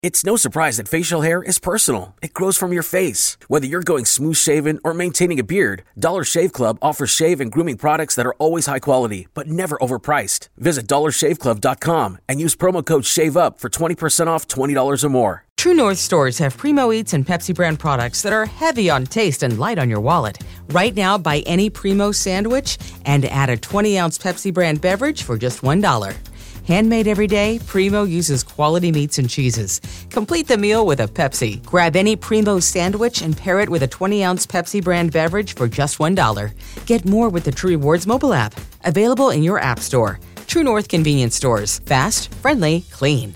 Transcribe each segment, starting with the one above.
It's no surprise that facial hair is personal. It grows from your face. Whether you're going smooth shaven or maintaining a beard, Dollar Shave Club offers shave and grooming products that are always high quality, but never overpriced. Visit dollarshaveclub.com and use promo code SHAVEUP for 20% off $20 or more. True North stores have Primo Eats and Pepsi brand products that are heavy on taste and light on your wallet. Right now, buy any Primo sandwich and add a 20-ounce Pepsi brand beverage for just $1. Handmade every day, Primo uses quality meats and cheeses. Complete the meal with a Pepsi. Grab any Primo sandwich and pair it with a 20-ounce Pepsi brand beverage for just $1. Get more with the True Rewards mobile app. Available in your app store. True North convenience stores. Fast, friendly, clean.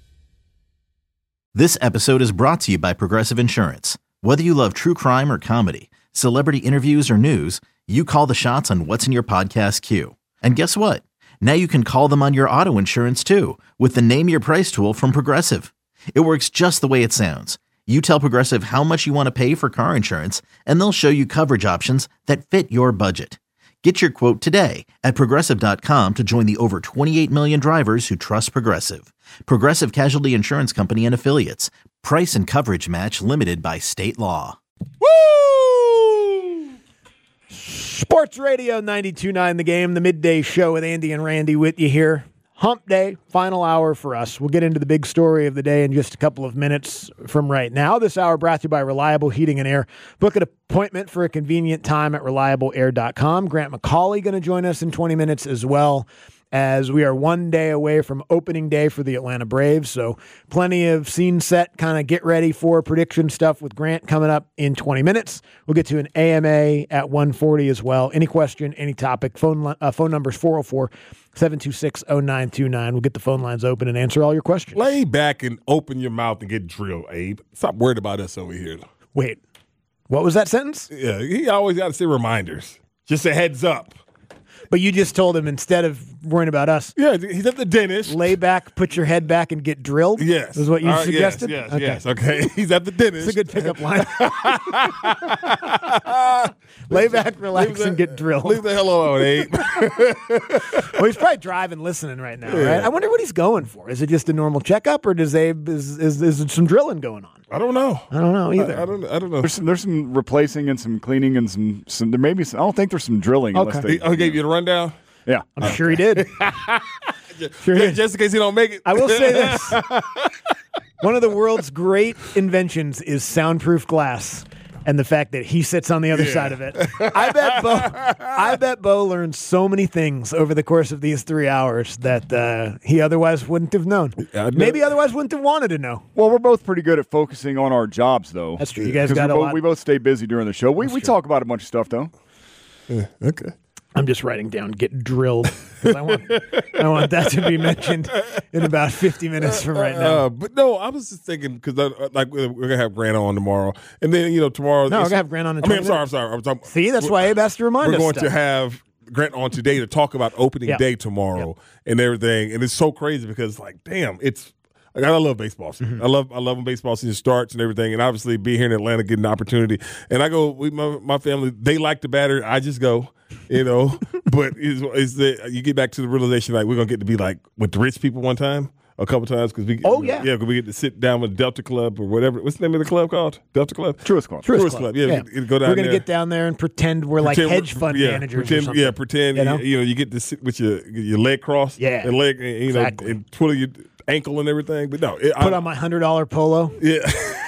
This episode is brought to you by Progressive Insurance. Whether you love true crime or comedy, celebrity interviews or news, you call the shots on what's in your podcast queue. And guess what? Now you can call them on your auto insurance too with the Name Your Price tool from Progressive. It works just the way it sounds. You tell Progressive how much you want to pay for car insurance, and they'll show you coverage options that fit your budget. Get your quote today at Progressive.com to join the over 28 million drivers who trust Progressive. Progressive Casualty Insurance Company and Affiliates. Price and coverage match limited by state law. Woo! Sports Radio 92.9 The Game, the midday show with Andy and Randy with you here. Hump Day, final hour for us. We'll get into the big story of the day in just a couple of minutes from right now. This hour brought to you by Reliable Heating and Air. Book an appointment for a convenient time at reliableair.com. Grant McCauley going to join us in 20 minutes as well, as we are one day away from opening day for the Atlanta Braves. So plenty of scene set, kind of get ready for prediction stuff with Grant coming up in 20 minutes. We'll get to an AMA at 1:40 as well. Any question, any topic, phone number is 404-726-0929. We'll get the phone lines open and answer all your questions. Lay back and open your mouth and get drilled, Abe. Stop worried about us over here. Wait, what was that sentence? Yeah, he always got to say reminders. Just a heads up. But you just told him instead of worrying about us. Yeah, he's at the dentist. Lay back, put your head back, and get drilled? Yes. Is what you suggested? Yes, okay. He's at the dentist. It's a good pickup line. Lay back, relax, and get drilled. Leave the hell alone, Abe. Well, he's probably driving, listening right now, right? I wonder what he's going for. Is it just a normal checkup, or does Abe is some drilling going on? I don't know. I don't know either. I don't know. There's some replacing and some cleaning and some there may be some, I don't think there's some drilling. Okay. He gave you the rundown? Yeah. I'm sure he did. Just in case he don't make it. I will say this. One of the world's great inventions is soundproof glass. And the fact that he sits on the other side of it. I bet Bo learned so many things over the course of these 3 hours that he otherwise wouldn't have known. Maybe otherwise wouldn't have wanted to know. Well, we're both pretty good at focusing on our jobs, though. That's true. You guys got a lot. We both stay busy during the show. We talk about a bunch of stuff, though. Yeah, okay. I'm just writing down "get drilled" because I want that to be mentioned in about 50 minutes from right now. But no, I was just thinking because we're gonna have Grant on tomorrow, and then tomorrow. No, we're gonna have Grant on. I'm sorry. I'm talking. See, that's why Abe has to remind us. We're going to have Grant on today to talk about opening day tomorrow and everything, and it's so crazy because damn, it's. I love baseball season. Mm-hmm. I love when baseball season starts and everything, and obviously be here in Atlanta, getting an opportunity. And I go, my family, they like the batter. I just go, But you get back to the realization we're gonna get to be with the rich people one time, a couple times because we because we get to sit down with Delta Club or whatever. What's the name of the club called? Delta Club. Truist Club. Truist Club. Yeah, we go down. We're gonna get down there and pretend we're hedge fund managers. Pretend, or something. Pretend. You get to sit with your leg crossed. Yeah, and leg. Exactly. And twiddle your ankle and everything. But no, put on my $100 polo. Yeah.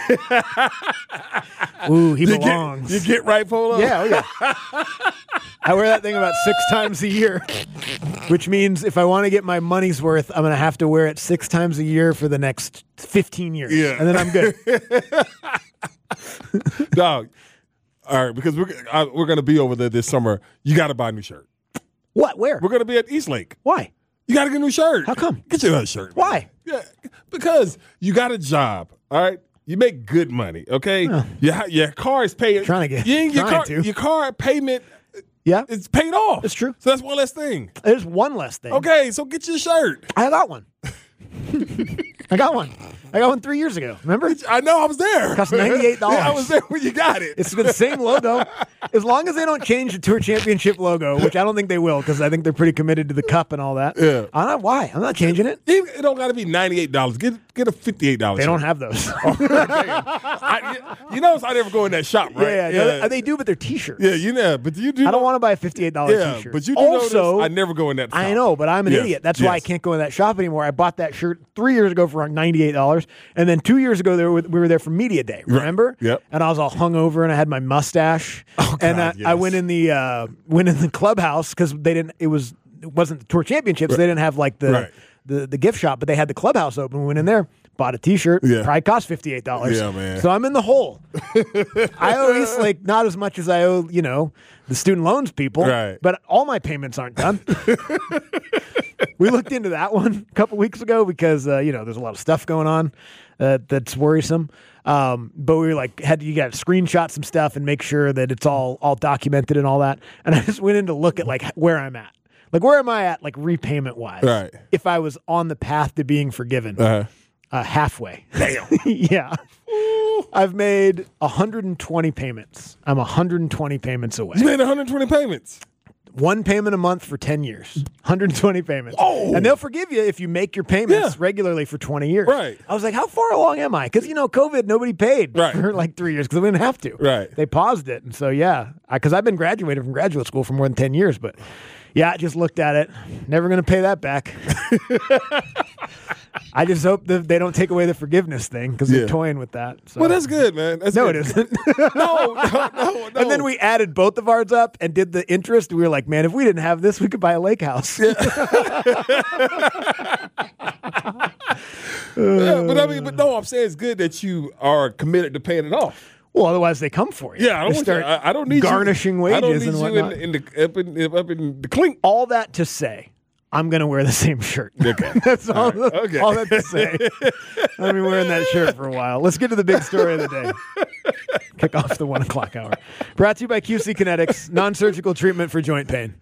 Ooh, he belongs. You get right polo. Yeah. I wear that thing about 6 times a year, which means if I want to get my money's worth, I'm going to have to wear it 6 times a year for the next 15 years. Yeah. And then I'm good. Dog. All right, because we're going to be over there this summer. You got to buy a new shirt. What? Where? We're going to be at Eastlake. Why? You got to get a new shirt. How come? Get you another shirt. Why? Yeah, because you got a job, all right? You make good money, okay? Your car is paid. Your car payment it's paid off. It's true. So that's one less thing. There's one less thing. Okay, so get your shirt. I got one. I got one 3 years ago. Remember? I know. I was there. It cost $98. Yeah, I was there when you got it. It's the same logo. As long as they don't change the Tour Championship logo, which I don't think they will because I think they're pretty committed to the cup and all that. Yeah. I don't know why. I'm not changing it. It don't got to be $98. Get get a $58 shirt. They don't have those. I never go in that shop, right? Yeah. They do, but they're T-shirts. Yeah, but you do. I don't want to buy a $58 T-shirt. But you do also, notice I never go in that shop. I know, but I'm an idiot. That's why I can't go in that shop anymore. I bought that shirt 3 years ago for $98, and then 2 years ago we were there for Media Day. Remember? Right. Yep. And I was all hungover, and I had my mustache. Oh, God, and I went in the clubhouse because it wasn't the Tour Championships. Right. They didn't have like the gift shop, but they had the clubhouse open. We went in there, bought a T-shirt. Yeah. Probably cost $58. Yeah, man. So I'm in the hole. I owe Eastlake not as much as I owe, the student loans people. Right. But all my payments aren't done. We looked into that one a couple weeks ago because there's a lot of stuff going on that's worrisome. But we were like, you got to screenshot some stuff and make sure that it's all documented and all that. And I just went in to look at like where I'm at. Like, where am I at, like, repayment-wise? Right. If I was on the path to being forgiven. Halfway. Damn. Yeah. I've made 120 payments. I'm 120 payments away. You made 120 payments? One payment a month for 10 years. 120 payments. Oh. And they'll forgive you if you make your payments regularly for 20 years. Right. I was like, how far along am I? Because, COVID, nobody paid for like 3 years because we didn't have to. Right. They paused it. And so, because I've been graduated from graduate school for more than 10 years, but... Yeah, I just looked at it. Never going to pay that back. I just hope that they don't take away the forgiveness thing because they're toying with that. So. Well, that's good, man. That's good. It isn't. No. And then we added both of ours up and did the interest. We were like, man, if we didn't have this, we could buy a lake house. Yeah. I'm saying it's good that you are committed to paying it off. Well, otherwise they come for you. Yeah, I don't need garnishing wages I don't need and whatnot. up in the clink. All that to say, I'm going to wear the same shirt. Okay. That's all that to say. I've been wearing that shirt for a while. Let's get to the big story of the day. Kick off the 1 o'clock hour. Brought to you by QC Kinetics, non-surgical treatment for joint pain.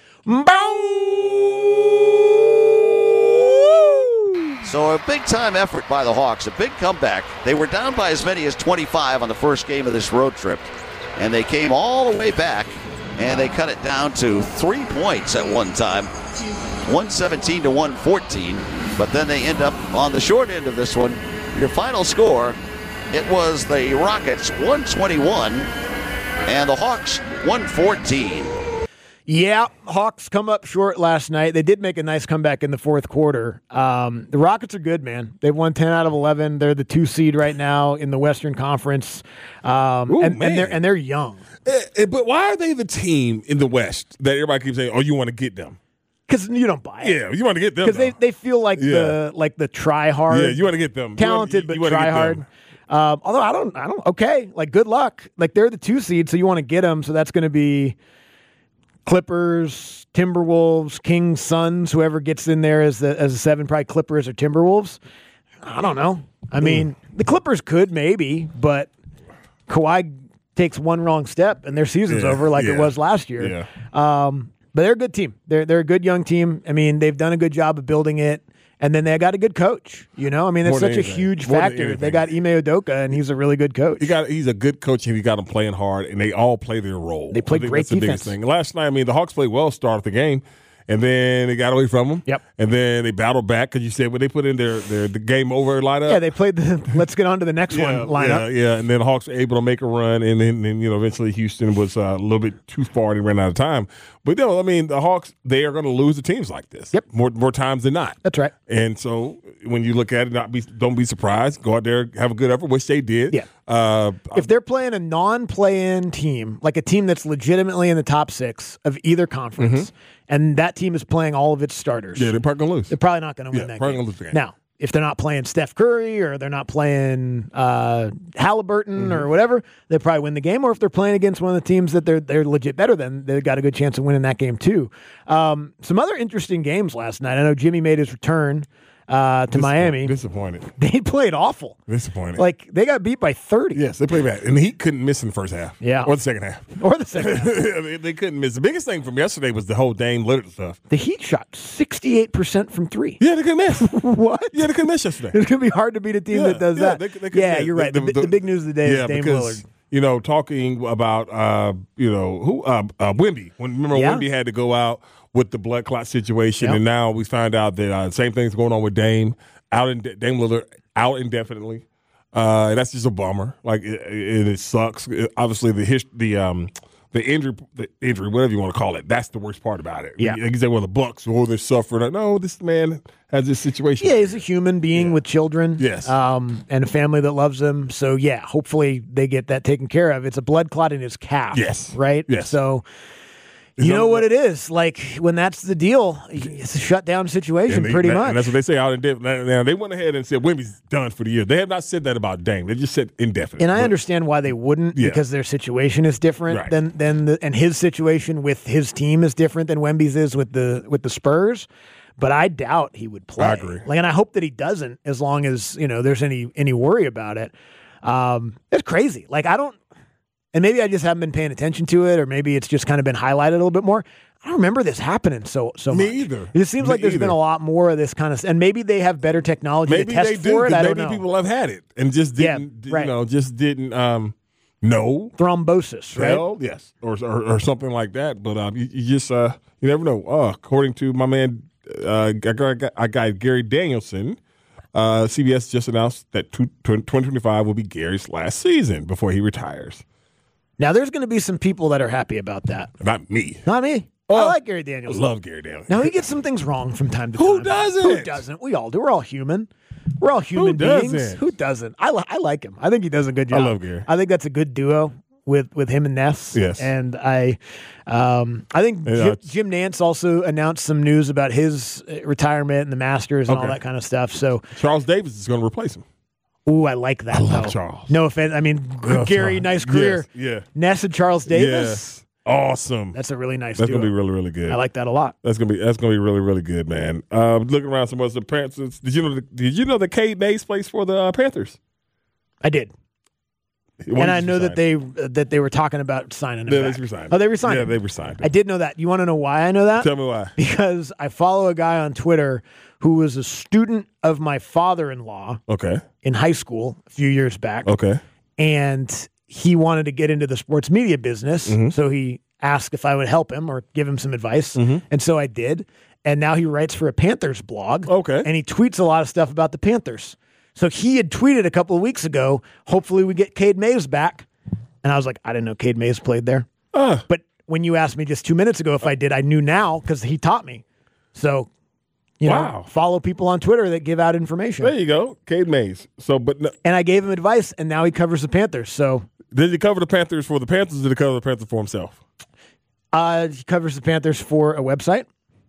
So a big-time effort by the Hawks, a big comeback. They were down by as many as 25 on the first game of this road trip, and they came all the way back, and they cut it down to 3 points at one time, 117 to 114, but then they end up on the short end of this one. Your final score, it was the Rockets 121 and the Hawks 114. Yeah, Hawks come up short last night. They did make a nice comeback in the fourth quarter. The Rockets are good, man. They've won 10 out of 11. They're the 2 seed right now in the Western Conference, and they're young. But why are they the team in the West that everybody keeps saying, "Oh, you want to get them"? Because you don't buy it. Yeah, you want to get them because they feel like the try hard. Yeah, you want to get them. Talented, but try hard. Although I don't. Okay, like good luck. Like they're the 2 seed, so you want to get them. So that's going to be Clippers, Timberwolves, Kings, Suns, whoever gets in there as a 7, probably Clippers or Timberwolves. I don't know. I mean, the Clippers could maybe, but Kawhi takes one wrong step and their season's over like it was last year. Yeah. But they're a good team. They're a good young team. I mean, they've done a good job of building it. And then they got a good coach, I mean, that's such a huge factor. They got Ime Udoka, and he's a really good coach. He's a good coach, and he got them playing hard, and they all play their role. They play great defense. Thing. Last night, I mean, the Hawks played well, started the game, and then they got away from them. Yep. And then they battled back because you said when they put in the game over lineup. Yeah, they played the let's get on to the next one lineup. Yeah. And then the Hawks were able to make a run, and then eventually Houston was a little bit too far and ran out of time. But I mean, the Hawks, they are going to lose to teams like this. Yep. More times than not. That's right. And so when you look at it, don't be surprised. Go out there, have a good effort, which they did. Yeah. If they're playing a non-play-in team, like a team that's legitimately in the top 6 of either conference, and that team is playing all of its starters. Yeah, they're probably going to lose. They're probably not going to win that game. Gonna lose the game. Now, if they're not playing Steph Curry or they're not playing Halliburton or whatever, they probably win the game. Or if they're playing against one of the teams that they're legit better than, they've got a good chance of winning that game too. Some other interesting games last night. I know Jimmy made his return to Miami. Disappointed. They played awful. Disappointed. Like, they got beat by 30. Yes, they played bad. And the Heat couldn't miss in the first half. Yeah. Or the second half. They couldn't miss. The biggest thing from yesterday was the whole Dame Lillard stuff. The Heat shot 68% from 3. Yeah, they couldn't miss. What? Yeah, they couldn't miss yesterday. It's going to be hard to beat a team that does that. They you're right. The big news of the day is Dame Lillard. Talking about, Wemby. Remember Wemby had to go out with the blood clot situation, and now we find out that same thing's going on with Dame. Dame Lillard out indefinitely. That's just a bummer. Like it sucks. Obviously, the injury, whatever you want to call it, that's the worst part about it. Yeah. You say, well, the Bucks, they're suffering. No, this man has this situation. Yeah, he's a human being with children. Yes. And a family that loves him. So, yeah, hopefully they get that taken care of. It's a blood clot in his calf. Yes. Right? Yes. So, you know what it is. Like, when that's the deal, it's a shutdown situation pretty much. And that's what they say out in Denver. Now, they went ahead and said Wemby's done for the year. They have not said that about Dame. They just said indefinite. And I understand why they wouldn't, because their situation is different and his situation with his team is different than Wemby's is with the Spurs. But I doubt he would play. I agree. And I hope that he doesn't, as long as there's any worry about it. It's crazy. Like and maybe I just haven't been paying attention to it, or maybe it's just kind of been highlighted a little bit more. I don't remember this happening so much. Me either. It seems like there's been a lot more of this kind of, and maybe they have better technology to test for it. I don't know. Maybe people have had it and just didn't, know. Thrombosis, right? Well, yes, or something like that. But you just you never know. According to my man, I got Gary Danielson. CBS just announced that 2025 will be Gary's last season before he retires. Now, there's going to be some people that are happy about that. Not me. Not me. I like Gary Danielson. I love Gary Danielson. Now, he gets some things wrong from time to time. Who doesn't? Who doesn't? We all do. We're all human. We're all human beings. Doesn't? Who doesn't? I like him. I think he does a good job. I love Gary. I think that's a good duo with him and Ness. Yes. And I think Jim Nantz also announced some news about his retirement and the Masters and all that kind of stuff. So Charles Davis is going to replace him. Ooh, I like that. I love Charles. No offense. I mean, Gary, Charles. Nice career. Yes. Yeah. Ness and Charles Davis. Yes. Awesome. That's a really nice That's duo. going to be really, really good. I like that a lot. That's gonna be really, really good, man. Looking around some of the Panthers. Did you know that Cade Mays plays for the Panthers? I did. And I know that they were talking about signing him back. They resigned. Oh, they resigned Yeah, him. they resigned him. I did know that. You want to know why I know that? Tell me why. Because I follow a guy on Twitter who was a student of my father-in-law Okay. in high school a few years back. Okay. And he wanted to get into the sports media business, so he asked if I would help him or give him some advice. And so I did. And now he writes for a Panthers blog. Okay. And he tweets a lot of stuff about the Panthers. So he had tweeted a couple of weeks ago, hopefully we get Cade Mays back. And I was like, I didn't know Cade Mays played there. But when you asked me just 2 minutes ago if I did, I knew now because he taught me. So, you know, follow people on Twitter that give out information. There you go. Cade Mays. And I gave him advice, and now he covers the Panthers. So did he cover the Panthers for the Panthers, or did he cover the Panthers for himself? He covers the Panthers for a website.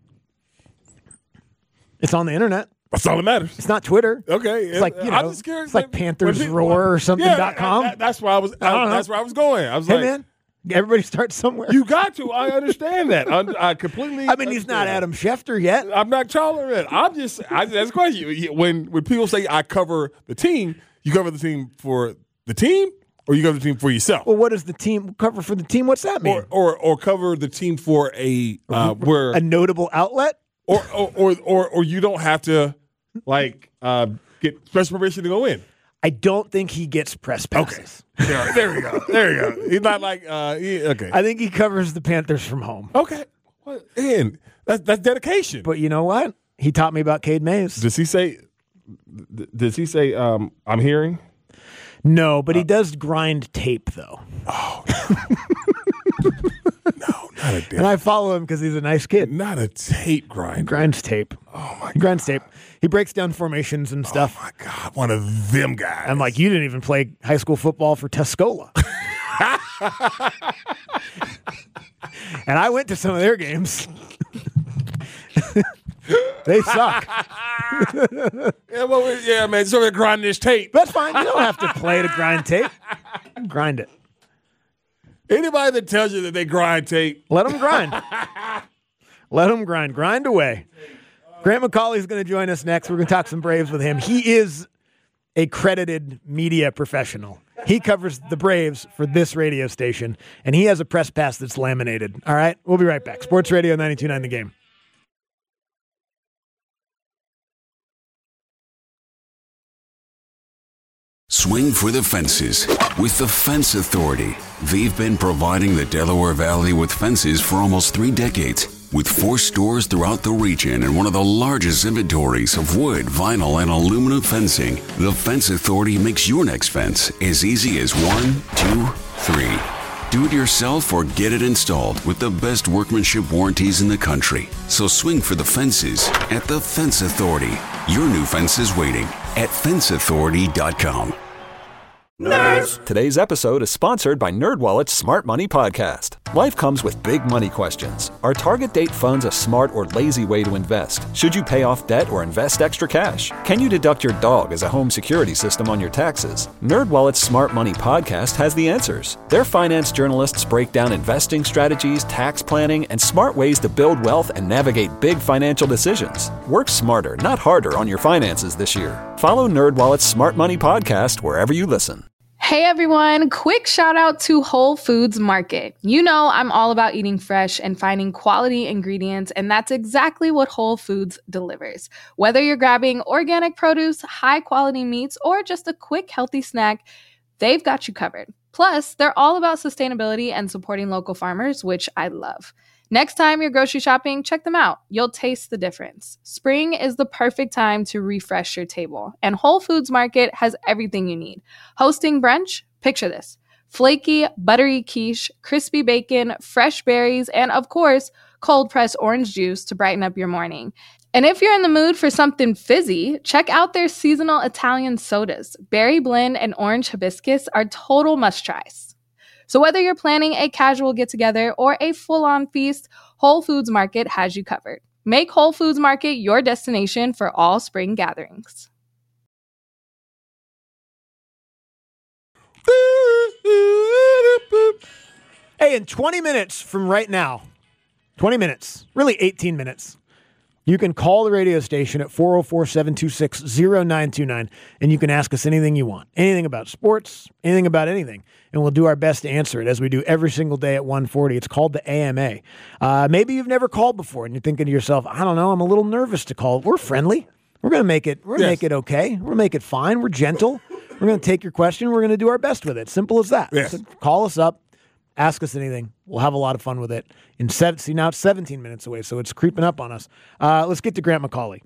It's on the internet. That's all that matters. It's not Twitter. Okay, it's like I'm just curious. It's like Panthers Roar or something.com. That's where I was. That's where I was going. I was hey, man, everybody starts somewhere. You got to. I understand that. I completely. I mean, he's not Adam Schefter yet. I'm not tolerant. That's a question. When people say I cover the team, you cover the team for the team, or you cover the team for yourself. Well, what does the team cover for the team? What's that mean? Or cover the team for a notable outlet, or you don't have to get special permission to go in. I don't think he gets press passes. Okay. There we go. There you go. He's not like okay. I think he covers the Panthers from home. Okay. Well, and that's dedication. But you know what? He taught me about Cade Mays. Does he say I'm hearing? No, but he does grind tape though. Oh. No, not a damn. And I follow him because he's a nice kid. Not a tape grinder. He grinds tape. Oh my God. He grinds tape. He breaks down formations and stuff. Oh my God, one of them guys. I'm like, you didn't even play high school football for Tuscola. And I went to some of their games. They suck. Yeah, man. So we're grinding this tape. That's fine. You don't have to play to grind tape. Grind it. Anybody that tells you that they grind tape, let them grind. Let them grind. Grind away. Grant McCauley is going to join us next. We're going to talk some Braves with him. He is a credited media professional. He covers the Braves for this radio station, and he has a press pass that's laminated. All right? We'll be right back. Sports Radio 92.9 The Game. Swing for the fences with the Fence Authority. They've been providing the Delaware Valley with fences for almost 3 decades. With 4 stores throughout the region and one of the largest inventories of wood, vinyl, and aluminum fencing, the Fence Authority makes your next fence as easy as 1, 2, 3. Do it yourself or get it installed with the best workmanship warranties in the country. So swing for the fences at the Fence Authority. Your new fence is waiting at fenceauthority.com. Nerds! Today's episode is sponsored by NerdWallet's Smart Money Podcast. Life comes with big money questions. Are target date funds a smart or lazy way to invest? Should you pay off debt or invest extra cash? Can you deduct your dog as a home security system on your taxes? NerdWallet's Smart Money Podcast has the answers. Their finance journalists break down investing strategies, tax planning, and smart ways to build wealth and navigate big financial decisions. Work smarter, not harder on your finances this year. Follow NerdWallet's Smart Money Podcast wherever you listen. Hey everyone, quick shout out to Whole Foods Market. You know I'm all about eating fresh and finding quality ingredients, and that's exactly what Whole Foods delivers. Whether you're grabbing organic produce, high quality meats, or just a quick healthy snack, they've got you covered. Plus, they're all about sustainability and supporting local farmers, which I love. Next time you're grocery shopping, check them out. You'll taste the difference. Spring is the perfect time to refresh your table, and Whole Foods Market has everything you need. Hosting brunch? Picture this. Flaky, buttery quiche, crispy bacon, fresh berries, and of course, cold-pressed orange juice to brighten up your morning. And if you're in the mood for something fizzy, check out their seasonal Italian sodas. Berry blend and orange hibiscus are total must-tries. So whether you're planning a casual get-together or a full-on feast, Whole Foods Market has you covered. Make Whole Foods Market your destination for all spring gatherings. Hey, in 20 minutes from right now, 20 minutes, really 18 minutes, you can call the radio station at 404-726-0929, and you can ask us anything you want, anything about sports, anything about anything, and we'll do our best to answer it as we do every single day at 1:40. It's called the AMA. Maybe you've never called before, and you're thinking to yourself, I don't know, I'm a little nervous to call. We're friendly. We're going to make it. We're going to make it okay. We're going to make it fine. We're gentle. We're going to take your question. We're going to do our best with it. Simple as that. Yes. So call us up. Ask us anything. We'll have a lot of fun with it. See, now it's 17 minutes away, so it's creeping up on us. Let's get to Grant McCauley.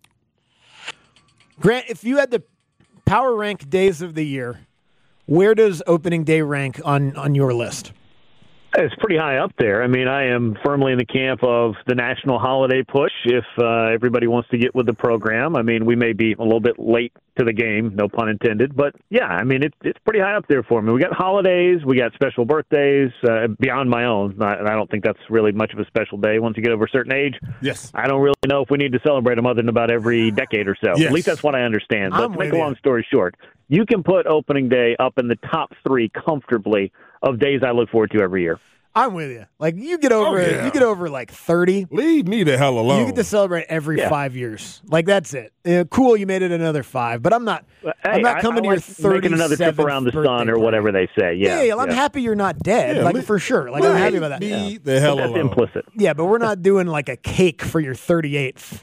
Grant, if you had to power rank days of the year, where does opening day rank on your list? It's pretty high up there. I mean, I am firmly in the camp of the national holiday push if everybody wants to get with the program. I mean, we may be a little bit late to the game, no pun intended. But, yeah, I mean, it's pretty high up there for me. We got holidays. We got special birthdays beyond my own. I don't think that's really much of a special day once you get over a certain age. Yes. I don't really know if we need to celebrate them other than about every decade or so. Yes. At least that's what I understand. But to make a long story short, you can put opening day up in the top 3 comfortably of days I look forward to every year. I'm with you. Like you get over like 30. Leave me the hell alone. You get to celebrate every 5 years. Like that's it. Cool, you made it another 5, but I'm not. I'm not coming to your 37th making another trip around the sun or whatever they say. Yeah, I'm happy you're not dead. Like for sure. Like I'm happy about that. Leave the hell alone. That's implicit. Yeah, but we're not doing like a cake for your 38th.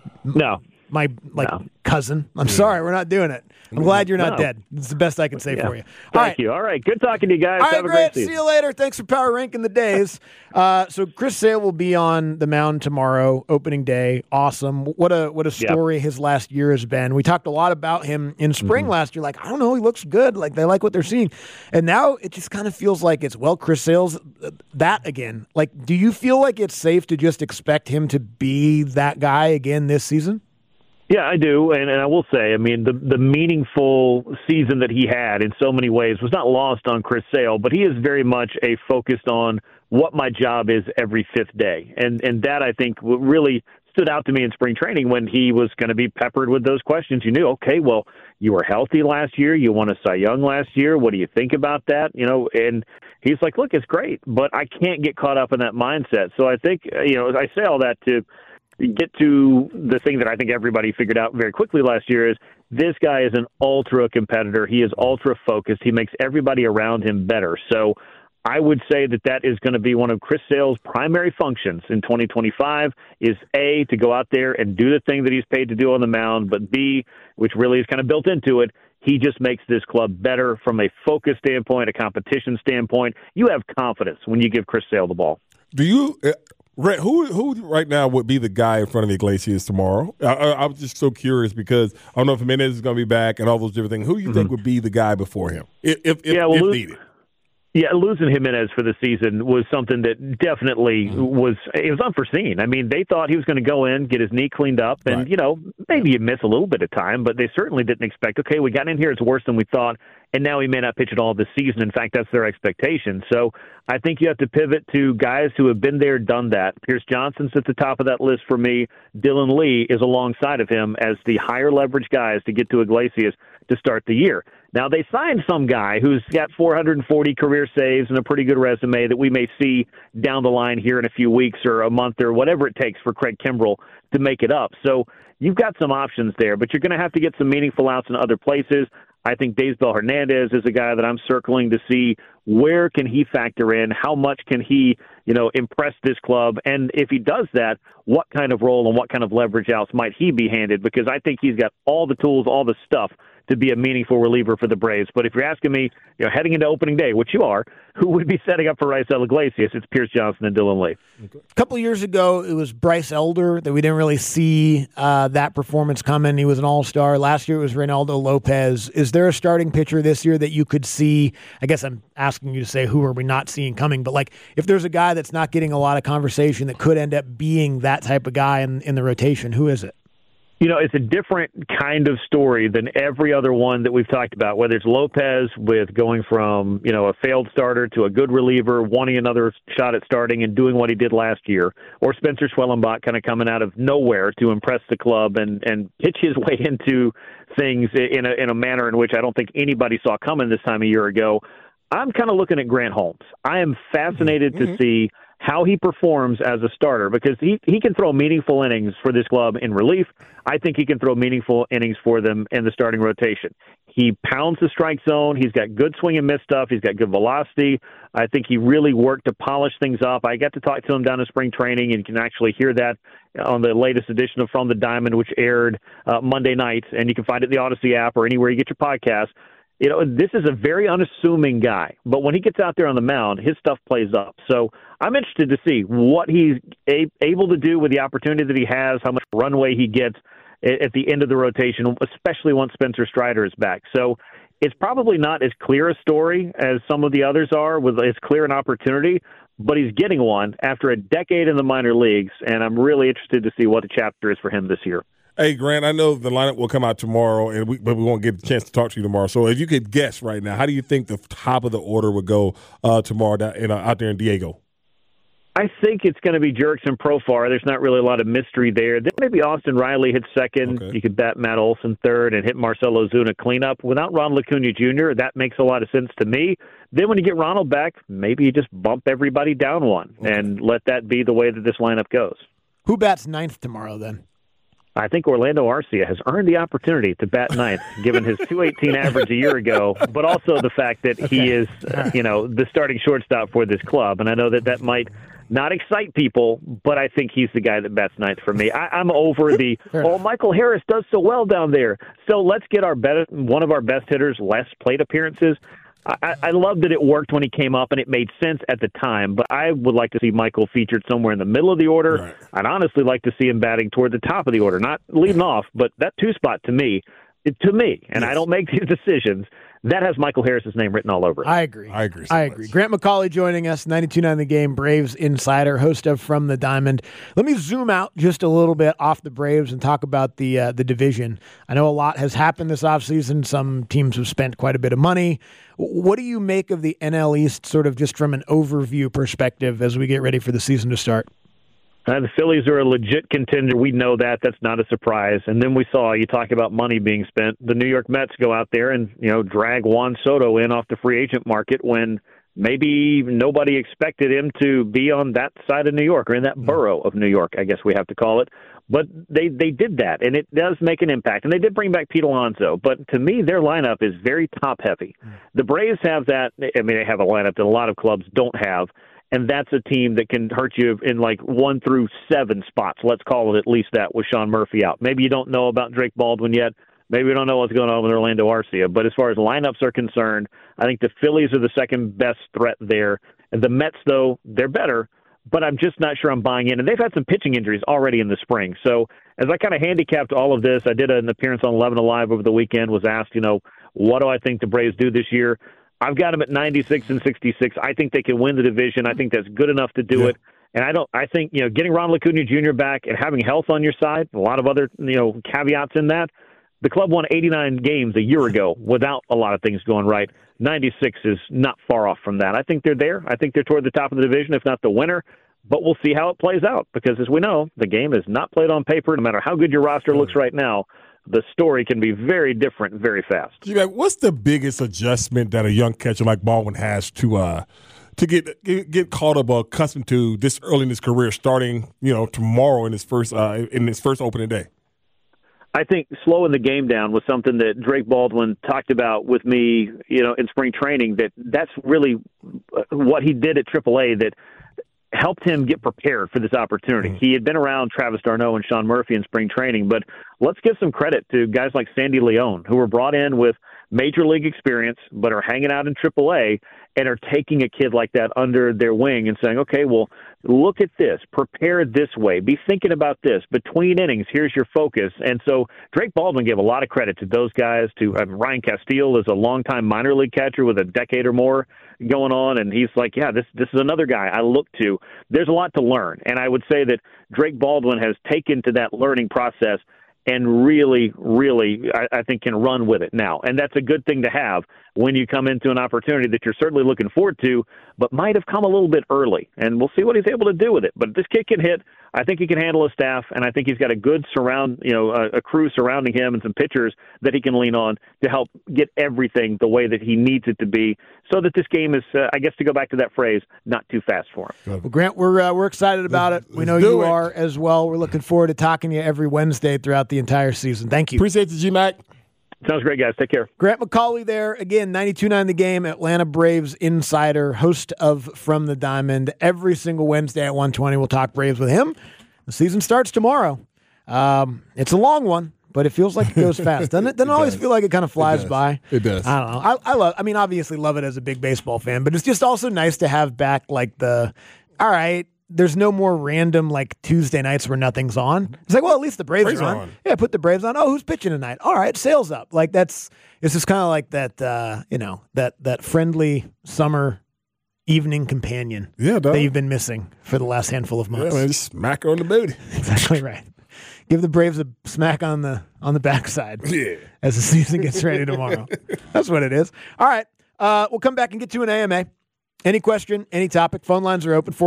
No. My cousin. I'm sorry, we're not doing it. I'm glad you're not dead. It's the best I can say for you. Thank you. All right, good talking to you guys. All right, Have a great season. See you later. Thanks for power ranking the days. So Chris Sale will be on the mound tomorrow, opening day. Awesome. What a story his last year has been. We talked a lot about him in spring last year. Like, I don't know, he looks good. Like, they like what they're seeing. And now it just kind of feels like it's, Chris Sale's that again. Like, do you feel like it's safe to just expect him to be that guy again this season? Yeah, I do, and I will say, I mean, the meaningful season that he had in so many ways was not lost on Chris Sale, but he is very much focused on what my job is every 5th day, and that, I think, really stood out to me in spring training when he was going to be peppered with those questions. You knew, okay, well, you were healthy last year, you won a Cy Young last year, what do you think about that? You know, and he's like, look, it's great, but I can't get caught up in that mindset. So I think, I say all that to get to the thing that I think everybody figured out very quickly last year is this guy is an ultra competitor. He is ultra focused. He makes everybody around him better. So I would say that is going to be one of Chris Sale's primary functions in 2025 is A, to go out there and do the thing that he's paid to do on the mound, but B, which really is kind of built into it, he just makes this club better from a focus standpoint, a competition standpoint. You have confidence when you give Chris Sale the ball. Do you Rhett, who right now would be the guy in front of Iglesias tomorrow? I was just so curious because I don't know if Jimenez is going to be back and all those different things. Who do you think would be the guy before him if needed? Yeah, losing Jimenez for the season was something that definitely was unforeseen. I mean, they thought he was going to go in, get his knee cleaned up, and, maybe you miss a little bit of time, but they certainly didn't expect, okay, we got in here, it's worse than we thought, and now he may not pitch at all this season. In fact, that's their expectation. So I think you have to pivot to guys who have been there, done that. Pierce Johnson's at the top of that list for me. Dylan Lee is alongside of him as the higher leverage guys to get to Iglesias to start the year. Now, they signed some guy who's got 440 career saves and a pretty good resume that we may see down the line here in a few weeks or a month or whatever it takes for Craig Kimbrell to make it up. So you've got some options there, but you're going to have to get some meaningful outs in other places. I think Daysbel Hernandez is a guy that I'm circling to see where can he factor in, how much can he, impress this club, and if he does that, what kind of role and what kind of leverage outs might he be handed, because I think he's got all the tools, all the stuff to be a meaningful reliever for the Braves. But if you're asking me, heading into opening day, which you are, who would be setting up for Raisel Iglesias? It's Pierce Johnson and Dylan Lee. A couple of years ago, it was Bryce Elder that we didn't really see that performance coming. He was an all-star. Last year, it was Reynaldo Lopez. Is there a starting pitcher this year that you could see? I guess I'm asking you to say who are we not seeing coming, but if there's a guy that's not getting a lot of conversation that could end up being that type of guy in the rotation, who is it? It's a different kind of story than every other one that we've talked about, whether it's Lopez with going from, a failed starter to a good reliever, wanting another shot at starting and doing what he did last year, or Spencer Schwellenbach kind of coming out of nowhere to impress the club and pitch his way into things in a manner in which I don't think anybody saw coming this time a year ago. I'm kind of looking at Grant Holmes. I am fascinated to see how he performs as a starter, because he can throw meaningful innings for this club in relief. I think he can throw meaningful innings for them in the starting rotation. He pounds the strike zone. He's got good swing and miss stuff. He's got good velocity. I think he really worked to polish things up. I got to talk to him down in spring training, and you can actually hear that on the latest edition of From the Diamond, which aired Monday night, and you can find it in the Odyssey app or anywhere you get your podcast. This is a very unassuming guy, but when he gets out there on the mound, his stuff plays up. So I'm interested to see what he's able to do with the opportunity that he has, how much runway he gets at the end of the rotation, especially once Spencer Strider is back. So it's probably not as clear a story as some of the others are, with as clear an opportunity, but he's getting one after a decade in the minor leagues, and I'm really interested to see what the chapter is for him this year. Hey, Grant, I know the lineup will come out tomorrow, but we won't get a chance to talk to you tomorrow. So if you could guess right now, how do you think the top of the order would go tomorrow out there in Diego? I think it's going to be Jurickson Profar. There's not really a lot of mystery there. Then maybe Austin Riley hits second. Okay. You could bat Matt Olson third and hit Marcell Ozuna cleanup. Without Ronald Acuna Jr., that makes a lot of sense to me. Then when you get Ronald back, maybe you just bump everybody down one and let that be the way that this lineup goes. Who bats ninth tomorrow then? I think Orlando Arcia has earned the opportunity to bat ninth, given his .218 average a year ago, but also the fact that he is, the starting shortstop for this club. And I know that might not excite people, but I think he's the guy that bats ninth for me. I'm over Michael Harris does so well down there, so let's get one of our best hitters less plate appearances. I love that it worked when he came up, and it made sense at the time, but I would like to see Michael featured somewhere in the middle of the order. Right. I'd honestly like to see him batting toward the top of the order, not leading off, but that two spot to me, and I don't make these decisions, that has Michael Harris's name written all over it. I agree. Grant McCauley joining us, 92.9 The Game, Braves insider, host of From the Diamond. Let me zoom out just a little bit off the Braves and talk about the division. I know a lot has happened this offseason. Some teams have spent quite a bit of money. What do you make of the NL East, sort of just from an overview perspective, as we get ready for the season to start? The Phillies are a legit contender. We know that. That's not a surprise. And then we saw, you talk about money being spent, the New York Mets go out there and, drag Juan Soto in off the free agent market when maybe nobody expected him to be on that side of New York, or in that borough of New York, I guess we have to call it. But they did that, and it does make an impact. And they did bring back Pete Alonso. But to me, their lineup is very top-heavy. The Braves have that. I mean, they have a lineup that a lot of clubs don't have. And that's a team that can hurt you in 1 through 7 spots. Let's call it at least that, with Sean Murphy out. Maybe you don't know about Drake Baldwin yet. Maybe we don't know what's going on with Orlando Arcia. But as far as lineups are concerned, I think the Phillies are the second best threat there. And the Mets, though, they're better. but I'm just not sure I'm buying in. And they've had some pitching injuries already in the spring. So as I kind of handicapped all of this, I did an appearance on 11 Alive over the weekend, was asked, what do I think the Braves do this year? I've got them at 96 and 66. I think they can win the division. I think that's good enough to do it. And I think, getting Ronald Acuna Jr. back and having health on your side, a lot of other, caveats in that. The club won 89 games a year ago without a lot of things going right. 96 is not far off from that. I think they're there. I think they're toward the top of the division, if not the winner. But we'll see how it plays out because, as we know, the game is not played on paper. No matter how good your roster looks right now, the story can be very different very fast. What's the biggest adjustment that a young catcher like Baldwin has to get caught up or accustomed to this early in his career, starting tomorrow in his first opening day? I think slowing the game down was something that Drake Baldwin talked about with me, in spring training. That's really what he did at AAA that helped him get prepared for this opportunity. He had been around Travis d'Arnaud and Sean Murphy in spring training, but let's give some credit to guys like Sandy Leon, who were brought in with major league experience, but are hanging out in AAA and are taking a kid like that under their wing and saying, okay, well, look at this, prepare this way, be thinking about this. Between innings, here's your focus. And so Drake Baldwin gave a lot of credit to those guys. To Ryan Castile is a longtime minor league catcher with a decade or more going on, and he's like, yeah, this is another guy I look to. There's a lot to learn, and I would say that Drake Baldwin has taken to that learning process and really, really, I think, can run with it now. And that's a good thing to have when you come into an opportunity that you're certainly looking forward to, but might have come a little bit early. And we'll see what he's able to do with it. But this kid can hit. I think he can handle his staff, and I think he's got a good a crew surrounding him and some pitchers that he can lean on to help get everything the way that he needs it to be so that this game is, I guess to go back to that phrase, not too fast for him. Well, Grant, we're excited about it. We know you are as well. We're looking forward to talking to you every Wednesday throughout the entire season. Thank you. Appreciate you, G-Mac. Sounds great, guys. Take care. Grant McCauley there. Again, 92.9 The Game, Atlanta Braves insider, host of From the Diamond. Every single Wednesday at 1:20, we'll talk Braves with him. The season starts tomorrow. It's a long one, but it feels like it goes fast. Doesn't it? Doesn't always feel like it kind of flies by. It does. I don't know. I obviously love it as a big baseball fan, but it's just also nice to have back all right, there's no more random Tuesday nights where nothing's on. It's like, well, at least the Braves are on. Yeah, put the Braves on. Oh, who's pitching tonight? All right, Sale's up. it's just kind of like that, that friendly summer evening companion that you've been missing for the last handful of months. Yeah, man, just smack her on the booty. Exactly right. Give the Braves a smack on the backside as the season gets ready tomorrow. That's what it is. All right, we'll come back and get to an AMA. Any question, any topic, phone lines are open,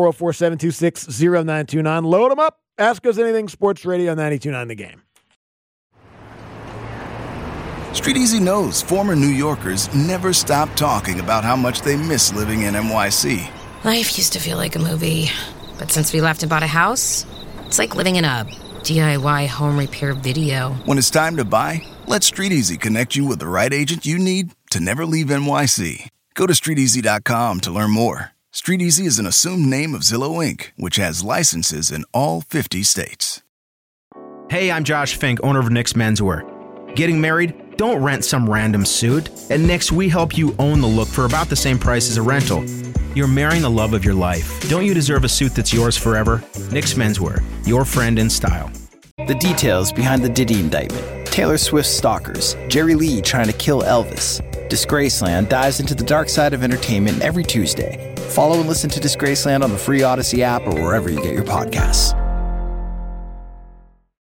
404-726-0929. Load them up. Ask us anything, Sports Radio 92.9 The Game. Street Easy knows former New Yorkers never stop talking about how much they miss living in NYC. Life used to feel like a movie, but since we left and bought a house, it's like living in a DIY home repair video. When it's time to buy, let Street Easy connect you with the right agent you need to never leave NYC. Go to StreetEasy.com to learn more. Street Easy is an assumed name of Zillow Inc., which has licenses in all 50 states. Hey, I'm Josh Fink, owner of Nick's Menswear. Getting married? Don't rent some random suit. At Nick's, we help you own the look for about the same price as a rental. You're marrying the love of your life. Don't you deserve a suit that's yours forever? Nick's Menswear, your friend in style. The details behind the Diddy indictment. Taylor Swift's stalkers. Jerry Lee trying to kill Elvis. Disgraceland dives into the dark side of entertainment every Tuesday. Follow and listen to Disgraceland on the free Odyssey app or wherever you get your podcasts.